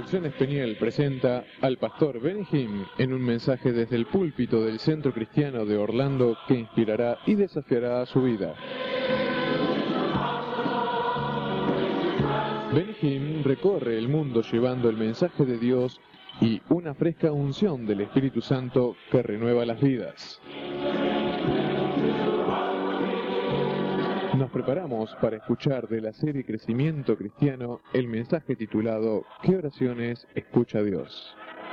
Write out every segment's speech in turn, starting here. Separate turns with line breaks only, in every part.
Producciones Peniel presenta al pastor Benny Hinn en un mensaje desde el púlpito del Centro Cristiano de Orlando que inspirará y desafiará a su vida. Benny Hinn recorre el mundo llevando el mensaje de Dios y una fresca unción del Espíritu Santo que renueva las vidas. Nos preparamos para escuchar de la serie Crecimiento Cristiano el mensaje titulado ¿Qué oraciones escucha Dios?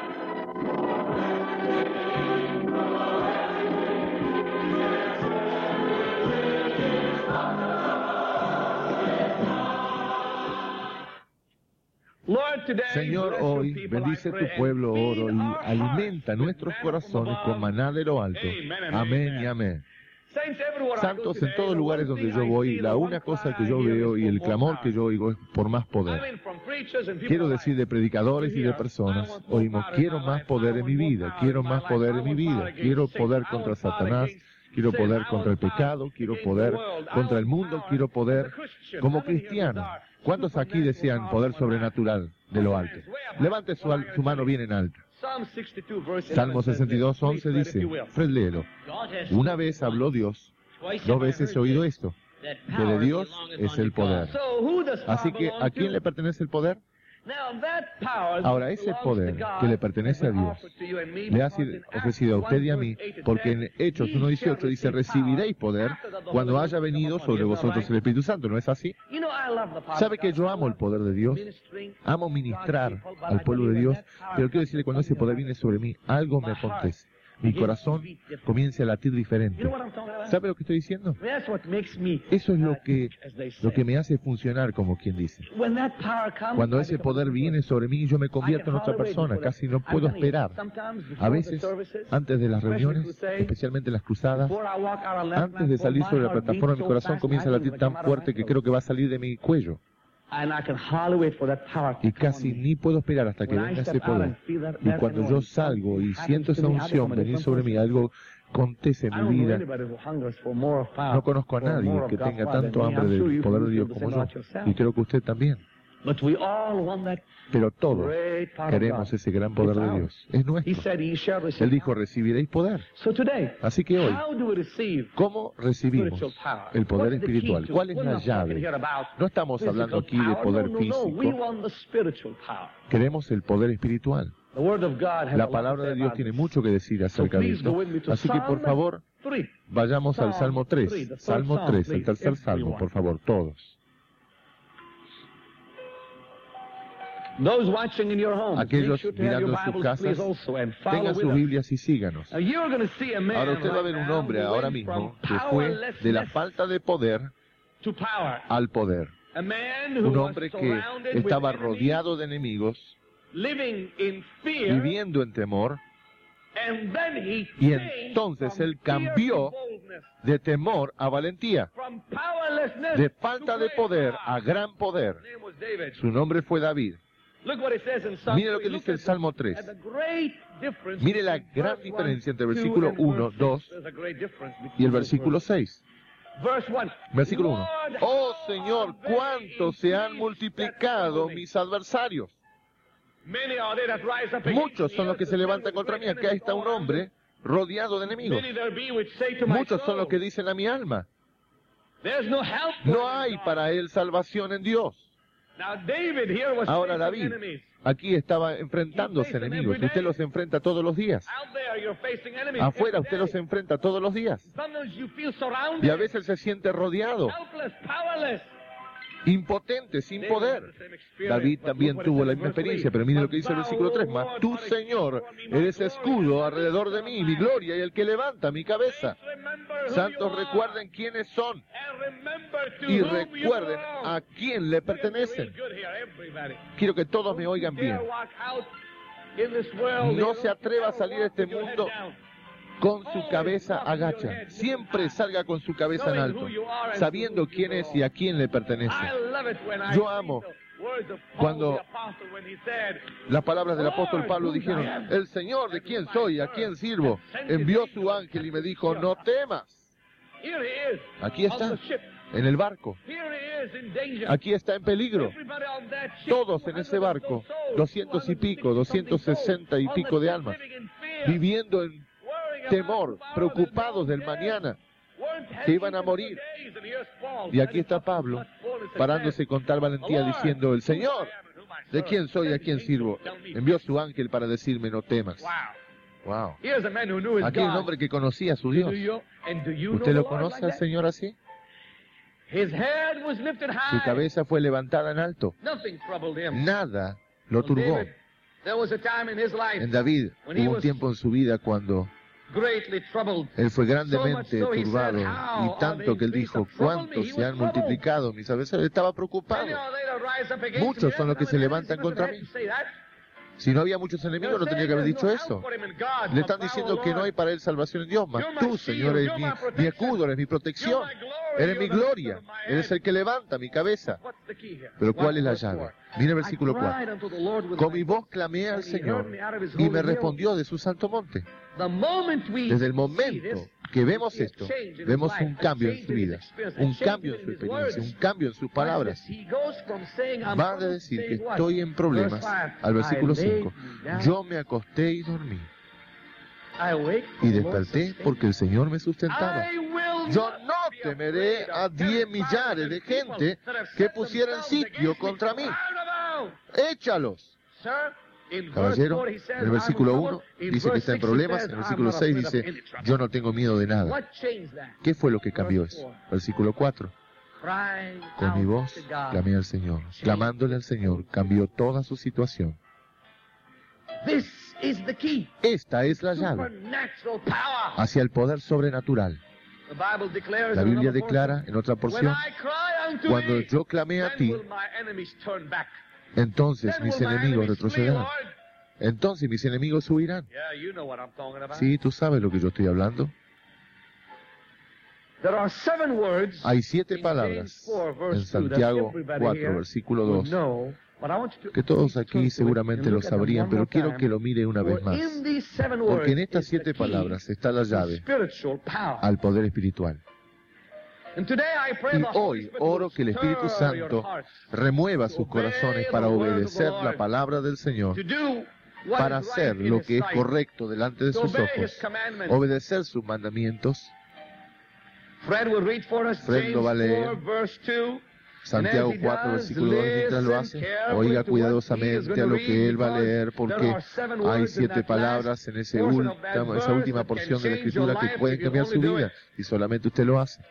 Señor, hoy bendice tu pueblo oro y alimenta nuestros corazones con maná de lo alto. Amén y amén. Santos, en todos lugares donde yo voy, la una cosa que yo veo y el clamor que yo oigo es por más poder. Quiero decir de predicadores y de personas, oímos, quiero más poder en mi vida, quiero más poder en mi vida, quiero poder contra Satanás, quiero poder contra el pecado, quiero poder contra el mundo, quiero poder como cristiano. ¿Cuántos aquí desean poder sobrenatural de lo alto? Levante su mano bien en alto. Salmo 62, 11 dice, Fred, léelo. Una vez habló Dios, 2 veces he oído esto, que de Dios es el poder. Así que, ¿a quién le pertenece el poder? Ahora, ese poder que le pertenece a Dios, le ha sido ofrecido a usted y a mí, porque en Hechos 1:18 dice, recibiréis poder cuando haya venido sobre vosotros el Espíritu Santo, ¿no es así? ¿Sabe que yo amo el poder de Dios? Amo ministrar al pueblo de Dios, pero quiero decirle, cuando ese poder viene sobre mí, algo me acontece. Mi corazón comienza a latir diferente. ¿Sabe lo que estoy diciendo? Eso es lo que me hace funcionar, como quien dice. Cuando ese poder viene sobre mí, yo me convierto en otra persona, casi no puedo esperar. A veces, antes de las reuniones, especialmente las cruzadas, antes de salir sobre la plataforma, mi corazón comienza a latir tan fuerte que creo que va a salir de mi cuello. Y casi ni puedo esperar hasta que venga ese poder. Y cuando yo salgo y siento esa unción venir sobre mí, algo acontece en mi vida. No conozco a nadie que tenga tanto hambre del poder de Dios como yo. Y creo que usted también. Pero todos queremos ese gran poder de Dios. Es nuestro. Él dijo, recibiréis poder. Así que hoy, ¿cómo recibimos el poder espiritual? ¿Cuál es la llave? No estamos hablando aquí de poder físico. Queremos el poder espiritual. La palabra de Dios tiene mucho que decir acerca de esto. Así que, por favor, vayamos al Salmo 3. Salmo 3, el tercer Salmo, por favor, todos. Aquellos mirando en sus casas, tengan sus Biblias y síganos. Ahora usted va a ver un hombre ahora mismo que fue de la falta de poder al poder. Un hombre que estaba rodeado de enemigos, viviendo en temor, y entonces él cambió de temor a valentía, de falta de poder a gran poder. Su nombre fue David. Mire lo que dice el Salmo 3. Mire la gran diferencia entre el versículo 1, 2 y el versículo 6. Versículo 1. Oh Señor, cuánto se han multiplicado mis adversarios. Muchos son los que se levantan contra mí. Acá está un hombre rodeado de enemigos. Muchos son los que dicen a mi alma, no hay para él salvación en Dios. Ahora David aquí estaba enfrentándose a enemigos. Usted los enfrenta todos los días. Afuera usted los enfrenta todos los días. Y a veces se siente rodeado, impotente, sin poder. David también tuvo la misma experiencia, pero mire lo que dice el versículo 3. Mas tú, Señor, eres escudo alrededor de mí, mi gloria y el que levanta mi cabeza. Santos, recuerden quiénes son y recuerden a quién le pertenecen. Quiero que todos me oigan bien. No se atreva a salir de este mundo con su cabeza agacha. Siempre salga con su cabeza en alto, sabiendo quién es y a quién le pertenece. Yo amo cuando las palabras del apóstol Pablo dijeron, el Señor de quién soy, a quién sirvo, envió su ángel y me dijo, no temas. Aquí está, en el barco. Aquí está en peligro. Todos en ese barco, 200 y pico, 260 y pico de almas, viviendo en temor, preocupados del mañana, que iban a morir. Y aquí está Pablo, parándose con tal valentía, diciendo: el Señor, ¿de quién soy y a quién sirvo? Envió su ángel para decirme: no temas. Wow. Aquí hay un hombre que conocía a su Dios. ¿Usted lo conoce al Señor así? Su cabeza fue levantada en alto. Nada lo turbó. En David hubo un tiempo en su vida cuando él fue grandemente turbado, y tanto que él dijo: ¿cuántos se han multiplicado mis adversarios? Estaba preocupado. Muchos son los que se levantan contra mí. Si no había muchos enemigos, no tenía que haber dicho eso. Le están diciendo que no hay para él salvación en Dios, mas tú, Señor, eres mi escudo, eres mi protección, eres mi gloria, eres el que levanta mi cabeza. Pero ¿cuál es la llave? Mira el versículo 4. Con mi voz clamé al Señor y me respondió de su santo monte. Desde el momento que vemos esto, vemos un cambio en su vida, un cambio en su experiencia, un cambio en sus palabras. Va a decir que estoy en problemas, al versículo 5. Yo me acosté y dormí, y desperté porque el Señor me sustentaba. Yo no temeré a 10 millares de gente que pusieran sitio contra mí. Échalos. Caballero, en el versículo 1 dice que está en problemas, en el versículo 6 dice: yo no tengo miedo de nada. ¿Qué fue lo que cambió eso? Versículo 4. Con mi voz clamé al Señor. Clamándole al Señor, cambió toda su situación. Esta es la llave hacia el poder sobrenatural. La Biblia declara en otra porción: cuando yo clamé a ti, entonces mis enemigos retrocederán. Entonces mis enemigos huirán. Sí, tú sabes lo que yo estoy hablando. Hay 7 palabras en Santiago 4, versículo 2, que todos aquí seguramente lo sabrían, pero quiero que lo mire una vez más. Porque en estas 7 palabras está la llave al poder espiritual. Y hoy oro que el Espíritu Santo remueva sus corazones para obedecer la palabra del Señor, para hacer lo que es correcto delante de sus ojos, obedecer sus mandamientos. Fred lo va a leer. Santiago 4, versículo 2, mientras lo hace, oiga cuidadosamente a lo que él va a leer, porque hay 7 palabras en esa última porción de la Escritura que pueden cambiar su vida, y solamente usted lo hace.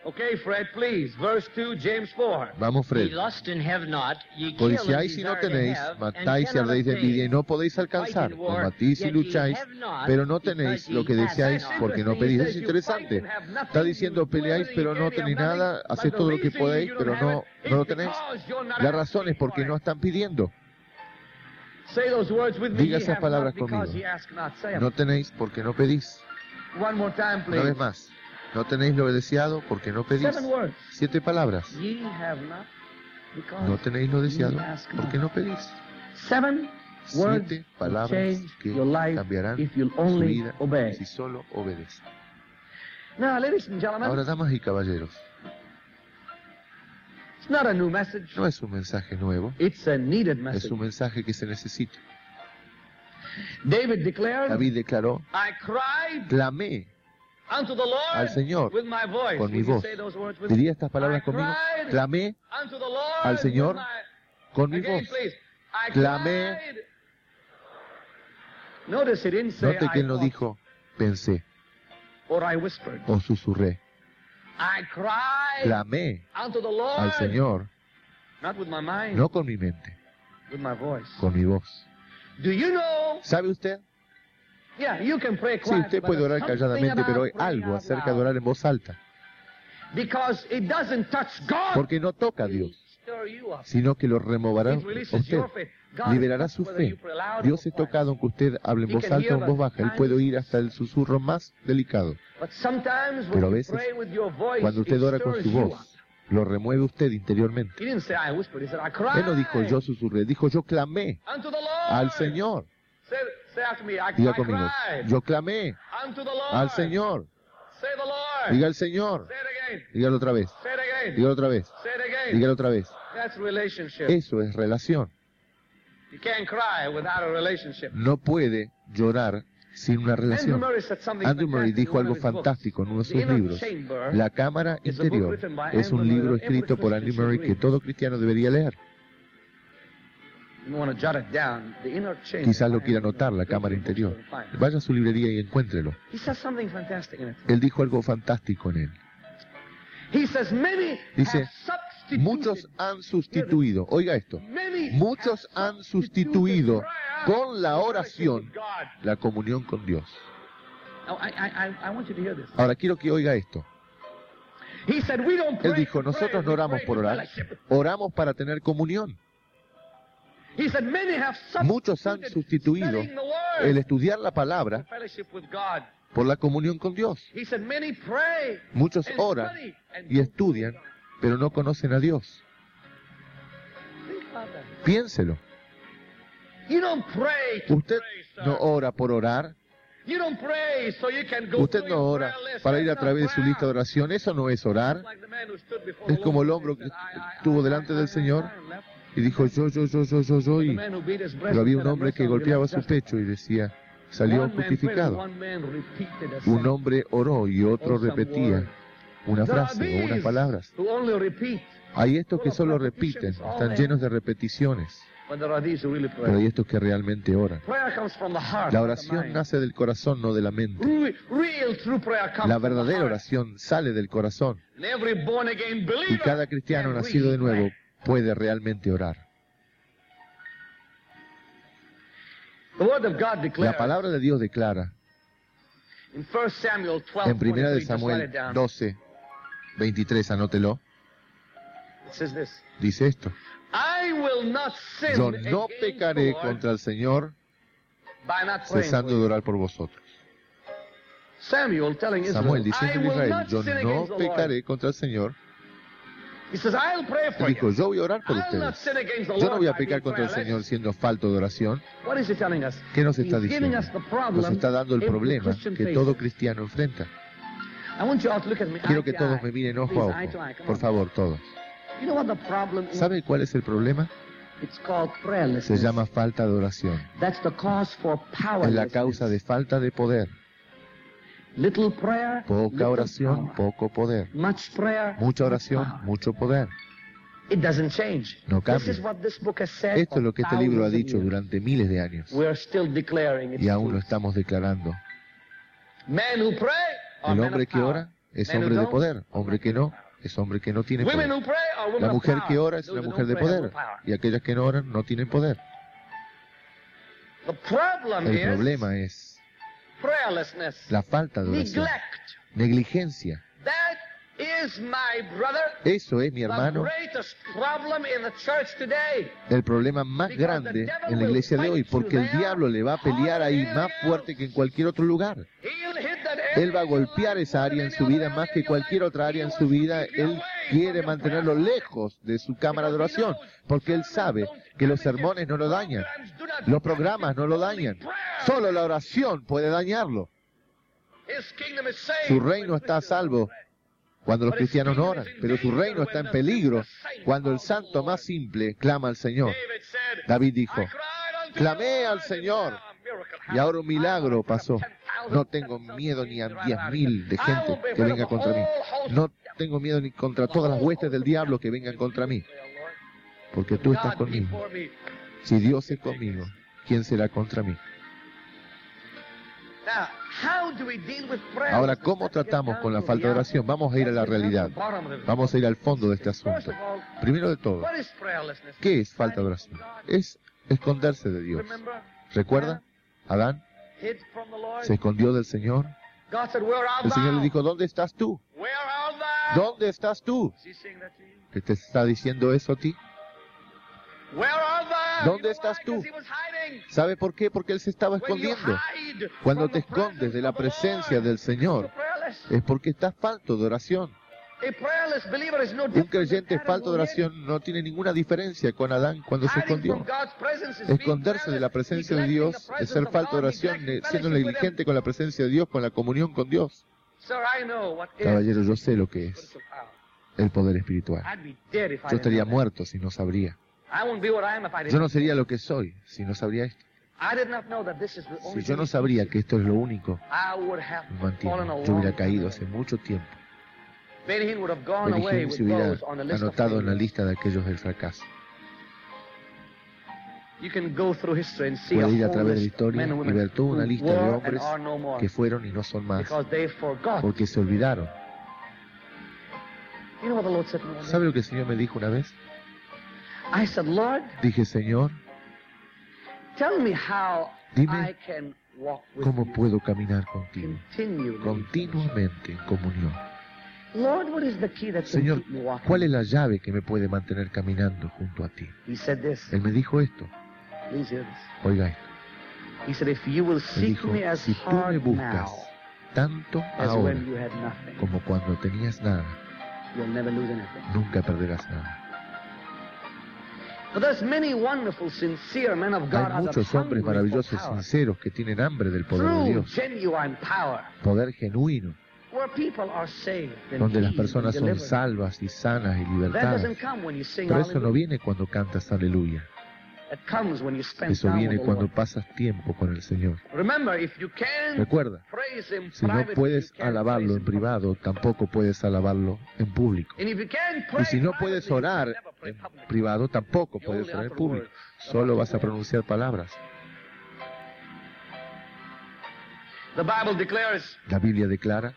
Vamos, Fred. Codiciáis y no tenéis, matáis y ardéis de envidia y no podéis alcanzar, combatís y lucháis, pero no tenéis lo que deseáis porque no pedís. Es interesante. Está diciendo: peleáis pero no tenéis nada, hacéis todo lo que podéis, pero no lo tenéis. La razón es porque no están pidiendo. Diga esas palabras conmigo. No tenéis porque no pedís. Una vez más. No tenéis lo deseado porque no pedís. 7 palabras. No tenéis lo deseado porque no pedís. 7 palabras que cambiarán su vida si solo obedecen. Ahora, damas y caballeros, no es un mensaje nuevo, es un mensaje que se necesita. David declaró: clamé al Señor con mi voz. ¿Diría estas palabras conmigo? Clamé al Señor con mi voz. Clamé. Note que él no dijo pensé o susurré. Clamé al Señor, no con mi mente, con mi voz. ¿Sabe usted? Sí, usted puede orar calladamente, pero hay algo acerca de orar en voz alta. Porque no toca a Dios, sino que lo removerá usted. Liberará su fe. Dios es tocado aunque usted hable en voz alta o en voz baja. Él puede oír hasta el susurro más delicado. Pero a veces, cuando usted ora con su voz, lo remueve usted interiormente. Él no dijo yo susurré, dijo yo clamé al Señor. Diga conmigo, yo clamé al Señor. Diga al Señor. Dígalo otra vez. Dígalo otra vez. Dígalo otra vez. Eso es relación. No puede llorar sin una relación. Andrew Murray dijo algo fantástico en uno de sus libros. La cámara interior es un libro escrito por Andrew Murray que todo cristiano debería leer. Quizás lo quiera anotar, la cámara interior. Vaya a su librería y encuéntrelo. Él dijo algo fantástico en él. Dice, muchos han sustituido, oiga esto, muchos han sustituido con la oración la comunión con Dios. Ahora quiero que oiga esto. Él dijo, nosotros no oramos por orar, oramos para tener comunión. Muchos han sustituido el estudiar la palabra por la comunión con Dios. Muchos oran y estudian, pero no conocen a Dios. Piénselo. Usted no ora por orar. Usted no ora para ir a través de su lista de oración. Eso no es orar. Es como el hombre que estuvo delante del Señor y dijo yo, y pero había un hombre que golpeaba su pecho y decía, salió justificado. Un hombre oró y otro repetía una frase o unas palabras. Hay estos que solo repiten, están llenos de repeticiones. Pero hay estos que realmente oran. La oración nace del corazón, no de la mente. La verdadera oración sale del corazón. Y cada cristiano nacido de nuevo puede realmente orar. La palabra de Dios declara en 1 de Samuel 12, 23, anótelo. Dice esto: yo no pecaré contra el Señor cesando de orar por vosotros. Samuel diciendo a Israel, yo no pecaré contra el Señor. Él dijo, yo voy a orar por ustedes. Yo no voy a pecar contra el Señor siendo falto de oración. ¿Qué nos está diciendo? Nos está dando el problema que todo cristiano enfrenta. Quiero que todos me miren ojo a ojo. Por favor, todos. ¿Sabe cuál es el problema? Se llama falta de oración. Es la causa de falta de poder. Poca oración, poco poder. Mucha oración, mucho poder. No cambia. Esto es lo que este libro ha dicho durante miles de años. Y aún lo estamos declarando. El hombre que ora es hombre de poder. Hombre que no, es hombre que no tiene poder. La mujer que ora es una mujer de poder. Y aquellas que no oran no tienen poder. El problema es la falta de oración, negligencia. Eso es, mi hermano, el problema más grande en la iglesia de hoy, porque el diablo le va a pelear ahí más fuerte que en cualquier otro lugar. Él va a golpear esa área en su vida más que cualquier otra área en su vida. Él quiere mantenerlo lejos de su cámara de oración, porque él sabe que los sermones no lo dañan, los programas no lo dañan, solo la oración puede dañarlo. Su reino está a salvo cuando los cristianos no oran, pero su reino está en peligro cuando el santo más simple clama al Señor. David dijo, clamé al Señor y ahora un milagro pasó. No tengo miedo ni a 10.000 de gente que venga contra mí. No tengo miedo ni contra todas las huestes del diablo que vengan contra mí, porque tú estás conmigo. Si Dios es conmigo, ¿quién será contra mí? Ahora, ¿cómo tratamos con la falta de oración? Vamos a ir a la realidad. Vamos a ir al fondo de este asunto. Primero de todo, ¿qué es falta de oración? Es esconderse de Dios. ¿Recuerda? Adán se escondió del Señor. El Señor le dijo, ¿dónde estás tú? ¿Dónde estás tú? ¿Qué te está diciendo eso a ti? ¿Dónde estás tú? ¿Sabe por qué? Porque Él se estaba escondiendo. Cuando te escondes de la presencia del Señor, es porque estás falto de oración. Un creyente falto de oración no tiene ninguna diferencia con Adán cuando se escondió. Esconderse de la presencia de Dios es ser falto de oración, siendo negligente con la presencia de Dios, con la comunión con Dios. Caballero, yo sé lo que es el poder espiritual. Yo estaría muerto si no sabría. Yo no sería lo que soy si no sabría esto. Si yo no sabría que esto es lo único que me mantiene, yo hubiera caído hace mucho tiempo. Benny Hinn se hubiera anotado en la lista de aquellos del fracaso. Puede ir a través de la historia y ver toda una lista de hombres que fueron y no son más, porque se olvidaron. ¿Sabe lo que el Señor me dijo una vez? Dije, Señor, dime cómo puedo caminar contigo, continuamente en comunión. Señor, ¿cuál es la llave que me puede mantener caminando junto a ti? Él me dijo esto. Oiga esto. Él dijo, si tú me buscas tanto ahora como cuando tenías nada, nunca perderás nada. Hay muchos hombres maravillosos, sinceros, que tienen hambre del poder de Dios, poder genuino, donde las personas son salvas y sanas y libertadas. Pero eso no viene cuando cantas aleluya. Eso viene cuando pasas tiempo con el Señor. Recuerda, si no puedes alabarlo en privado, tampoco puedes alabarlo en público. Y si no puedes orar en privado, tampoco puedes orar en público. Solo vas a pronunciar palabras. La Biblia declara: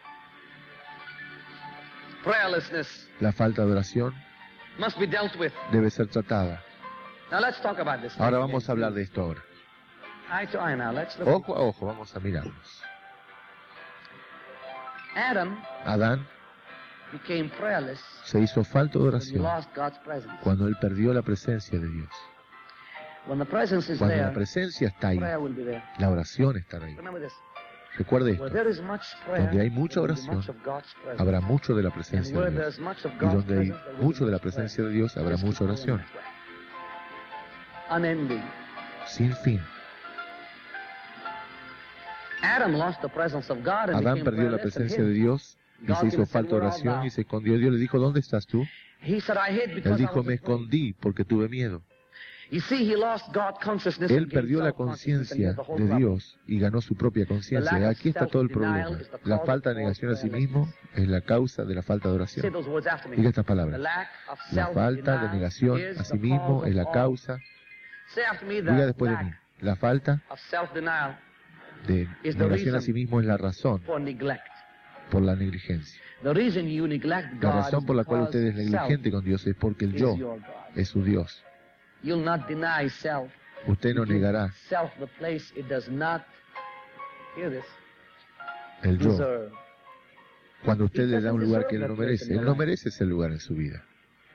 la falta de oración debe ser tratada. Ahora vamos a hablar de esto ahora. Ojo a ojo, vamos a mirarnos. Adán se hizo falto de oración cuando él perdió la presencia de Dios. Cuando la presencia está ahí, la oración estará ahí. Recuerde esto: donde hay mucha oración, habrá mucho de la presencia de Dios. Y donde hay mucho de la presencia de Dios, habrá mucha oración. Sin fin. Adán perdió la presencia de Dios y se hizo falta de oración y se escondió. Dios le dijo: ¿dónde estás tú? Él dijo: me escondí porque tuve miedo. Él perdió la conciencia de Dios y ganó su propia conciencia. Aquí está todo el problema. La falta de negación a sí mismo es la causa de la falta de oración. Diga estas palabras: la falta de negación a sí mismo es la causa. Diga después de mí: la falta de negación a sí mismo es la razón por la negligencia. La razón por la cual usted es negligente con Dios es porque el yo es su Dios. Usted no negará el yo cuando usted le da un lugar que él no merece. Él no merece ese lugar en su vida.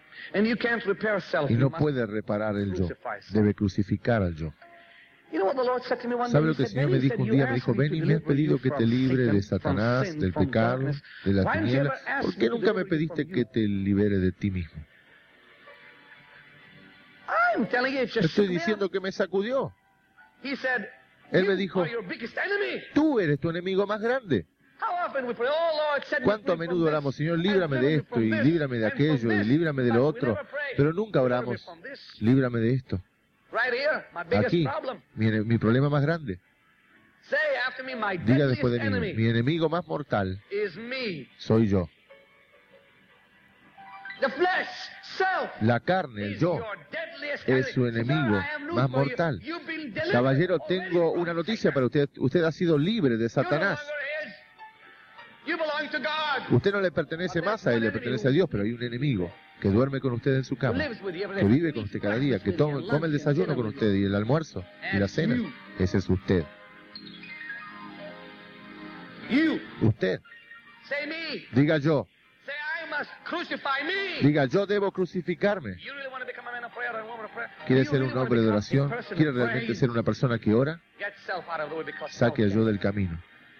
Y no puede reparar el yo. Debe crucificar al yo. ¿Sabe lo que el Señor me dijo un día? Me dijo: Benny, me has pedido que te libre de Satanás, del pecado, de la tiniebla. ¿Por qué nunca me pediste que te libere de ti mismo? Estoy diciendo que me sacudió. Él me dijo: tú eres tu enemigo más grande. ¿Cuánto a menudo oramos: Señor, líbrame de esto, y líbrame de aquello, y líbrame de lo otro? Pero nunca oramos: líbrame de esto. Aquí, mi problema más grande. Diga después de mí: mi enemigo más mortal soy yo. La carne, el yo, es su enemigo más mortal. Caballero, tengo una noticia para usted. Usted ha sido libre de Satanás. Usted no le pertenece más a él, le pertenece a Dios, pero hay un enemigo que duerme con usted en su cama, que vive con usted cada día, que come el desayuno con usted y el almuerzo y la cena. Ese es usted. Usted. Diga yo. Diga: yo debo crucificarme. ¿Quiere ser un hombre de oración? ¿Quiere realmente ser una persona que ora? Saque al yo del camino.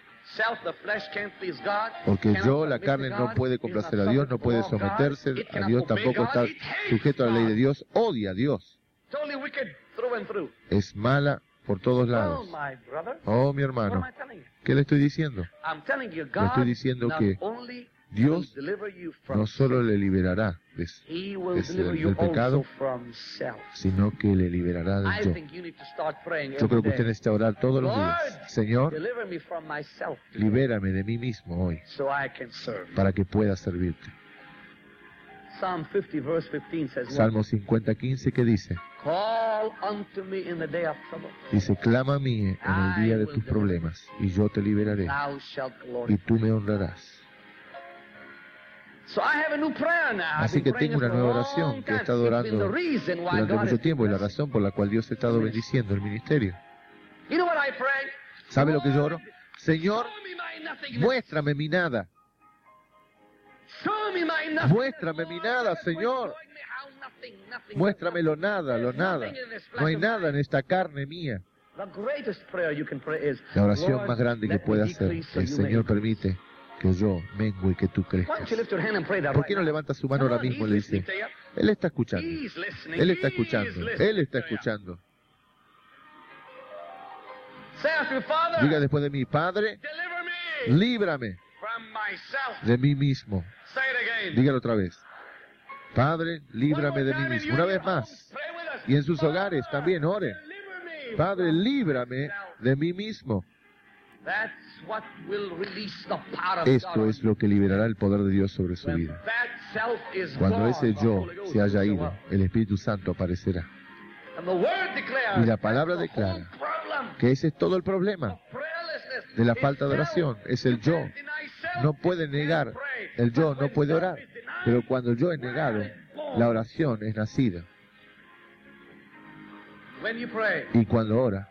Porque yo, la carne, no puede complacer a Dios, no puede someterse a Dios, tampoco estar sujeto a la ley de Dios. Odia a Dios. Es mala por todos lados. Oh, mi hermano, ¿Qué le estoy diciendo? Le estoy diciendo que Dios no solo le liberará del pecado, sino que le liberará del yo. Yo creo que usted necesita orar todos los días. Señor, libérame de mí mismo hoy para que pueda servirte. Salmo 50:15, ¿qué dice? Dice, clama a mí en el día de tus problemas, y yo te liberaré, y tú me honrarás. Así que tengo una nueva oración que he estado orando durante mucho tiempo, y la razón por la cual Dios ha estado bendiciendo el ministerio. ¿Sabe lo que yo oro? Señor, muéstrame mi nada. Muéstrame mi nada, Señor. Muéstrame lo nada, lo nada. No hay nada en esta carne mía. La oración más grande que puede hacer es, Señor, permite que yo mengue y que tú crezcas. ¿Por qué no levanta su mano ahora mismo y le dice, Él está escuchando, Él está escuchando, Él está escuchando? Diga después de mí, Padre, líbrame de mí mismo. Dígalo otra vez. Padre, líbrame de mí mismo. Una vez más. Y en sus hogares también oren. Padre, líbrame de mí mismo. Esto es lo que liberará el poder de Dios sobre su vida. Cuando ese yo se haya ido, el Espíritu Santo aparecerá. Y la palabra declara que ese es todo el problema de la falta de oración. Es el yo. No puede negar. El yo no puede orar. Pero cuando el yo es negado, la oración es nacida. Y cuando ora,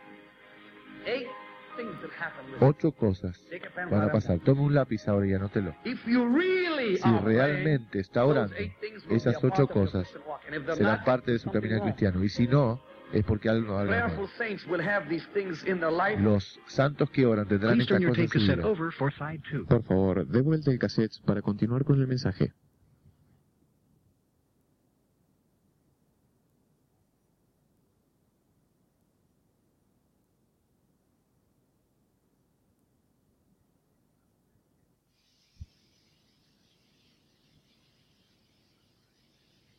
8 cosas van a pasar. Tome un lápiz ahora y anótelo. Si realmente está orando, esas 8 cosas serán parte de su caminar cristiano. Y si no, es porque algo no habla mal. Los santos que oran tendrán estas cosas en su vida.
Por favor, dé vuelta el cassette para continuar con el mensaje.